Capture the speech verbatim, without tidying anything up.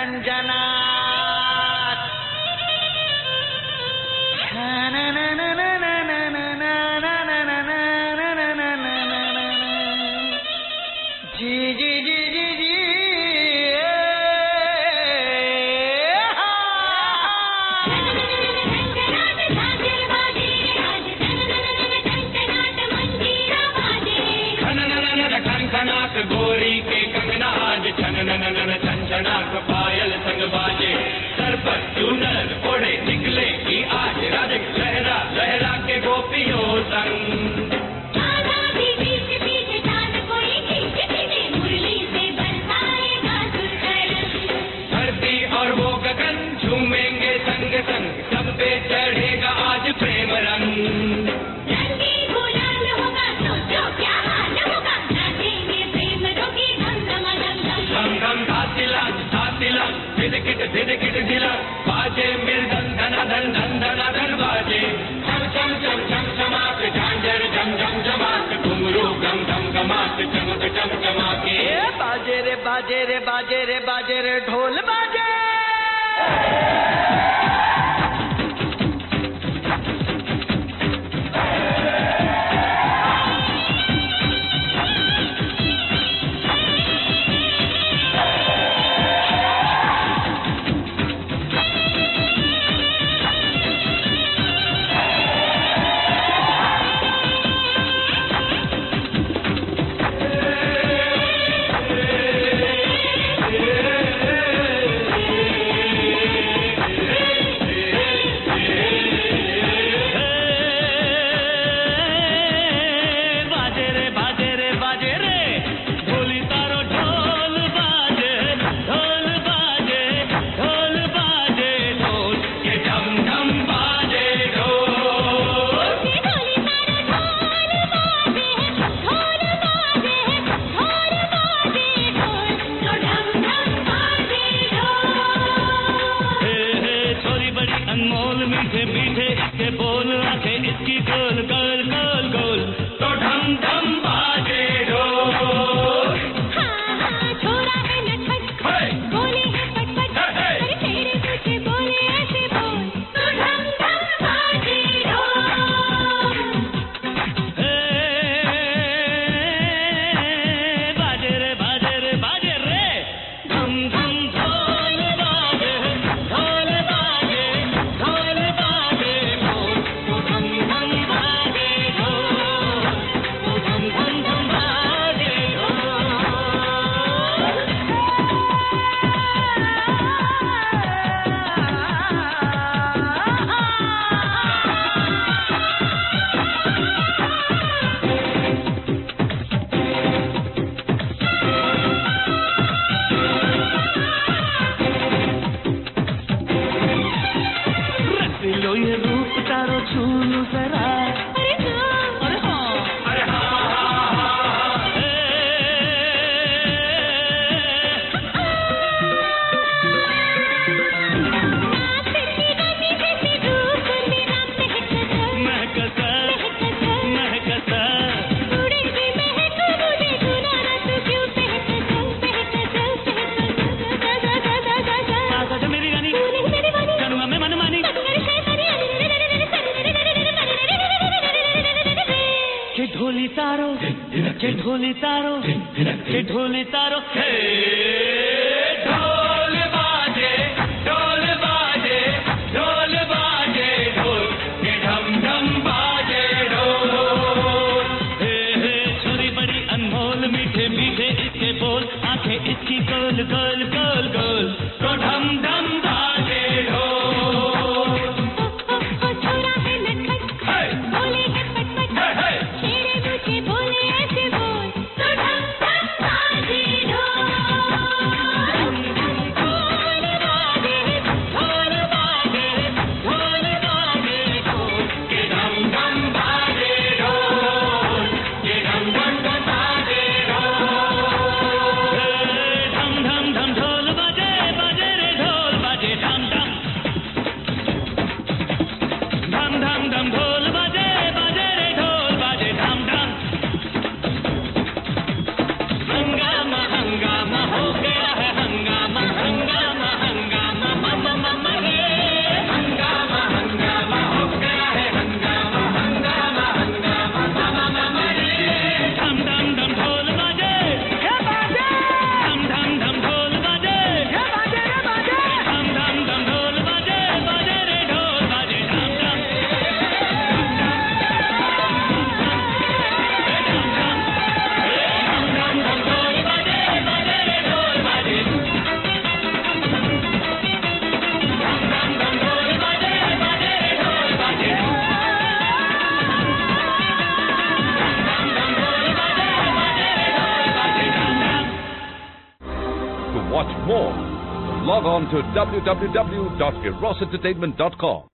झंझनाट। जी जी जी जी जी गोरी के कंगना आज छन नन नन झंझनाक पायल संग बाजे। सर पर चूनर ओढ़े निकले की आज राधिक लहरा लहरा के गोपियों संग। धरती और वो गगन झूमेंगे संग संग, सब पे चढ़ेगा आज प्रेम रंग। धिदकिट धिदकिट धिला बाजे मृदंग धना धन धन धना धन बाजे। चम चम चम चम चमाक झांझर झम झम झमाक, घुंघरू गम धम गमाक चमक चम चमाके। बाजे रे बाजे रे बाजे रे बाजे रे ढोल बाजे। ढोली तारो के ढोली तारो के ढोली तारो हे ढोल बाजे ढोल बाजे ढोल बाजे ढोल के ढम ढम बाजे ढोल। हे हे छोरी बड़ी अनमोल मीठे मीठे इसके बोल, आंखें इसकी गोल गोल गोल गोल, तो ढम ढम बाजे ढोल। ढम ढम ढोल to watch more, log on to w w w dot eros entertainment dot com.